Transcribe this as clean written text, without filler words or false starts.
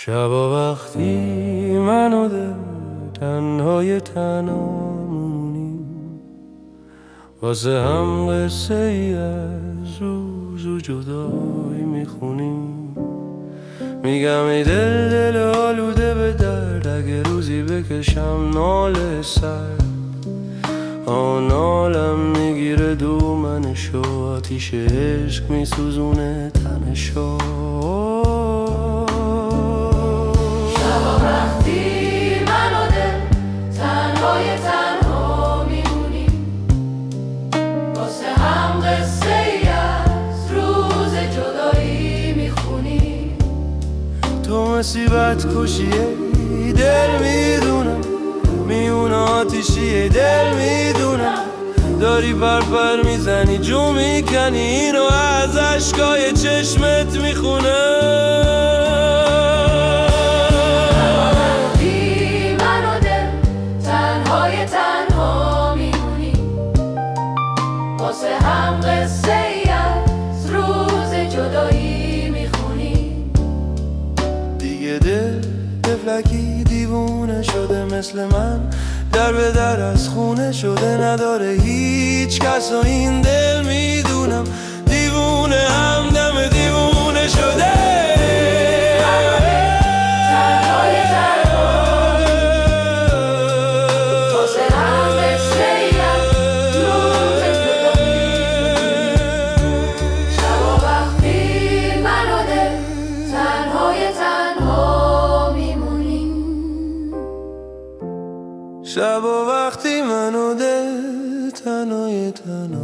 شبا وقتی من و دل تنهای تنها مونیم، واسه هم قصه ای از روز و جدایی میخونیم. میگم ای دل آلوده به درد، اگه روزی بکشم ناله سر، آنالم میگیره دومنشو، آتیش عشق میسوزونه تنشو. شبا وقتی من و دل تنهای تنها میمونیم، واسه هم قصه ای از روز جدایی میخونیم. تو مصیبت کشیه دل میدونم، میون آتیشی دل میدونم، داری پر میزنی جو میکنی، اینو از عشقای چشمت میخونم. واسه هم قصه ای از روز جدایی میخونیم. دیگه دل طفلکی دیوونه شده مثل من، در به در از خونه شده، نداره هیچ کس و این دل میدونم، دیوونه همدم دیوونه شده. شبا وقتی من و دل تنهای تنها